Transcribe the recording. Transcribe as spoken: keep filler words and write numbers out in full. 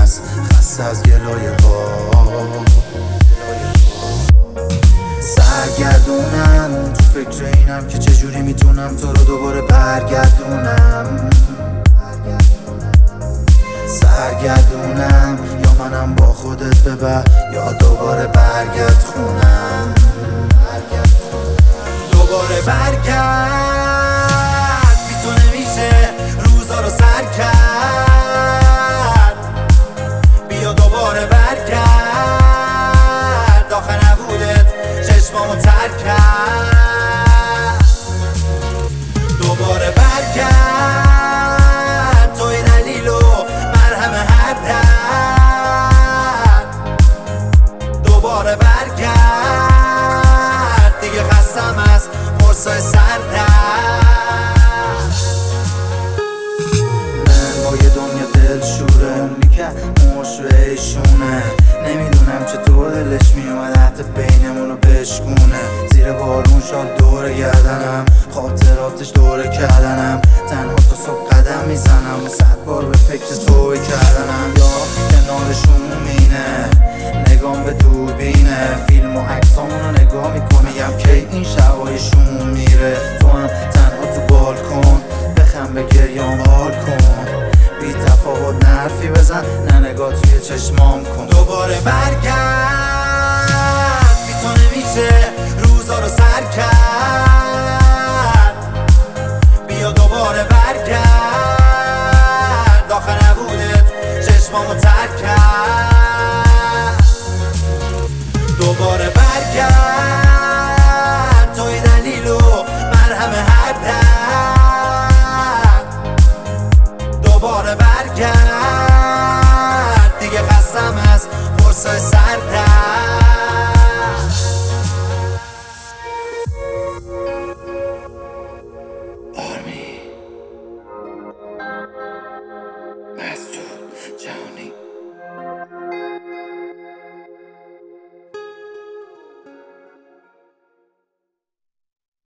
هست، خسته از گلایه ها. سرگردونم تو فکر اینم که چجوری میتونم تو رو دوباره برگردونم. سرگردونم یا منم با خودت ببر یا دوباره برگرد خونم. دوباره برگرد، بی تو نمیشه روزا رو سر کرد. بیا دوباره برگرد، آخه نبودت چشمامو تر کرد. دوباره برگرد، توی دلیل و مرهم هر درد. دوباره برگرد، دیگه خستم از قرصای سردرد. من با یه دنیا دلشوره، اونی که مشوهشونه. نمیدونم چطور دلش میومد حتی بینمونو بشکونه. زیر بارون شال دور گردنم، خاطراتش دور کردنم. تنها تا صبح قدم میزنم و صد بار به فکر توی کردنم. یا کنارشون مینه نگام به دوربینه، فیلم و عکسامونو نگاه میکنم میگم که این شبایشون میره. تو هم تنها تو بالکن بخم به گریام حال کن. بی تفاوت نرفی بزن، نه نگاه توی چشمام کن. دوباره برگرد، بی تو نمیشه روزا رو سر کرد. بیا دوباره برگرد، آخه نبودت چشمامو تر کرد. دوباره برگرد، توی دلیل و مرهم هر درد. دوباره برگرد، دیگه خستم از قرصای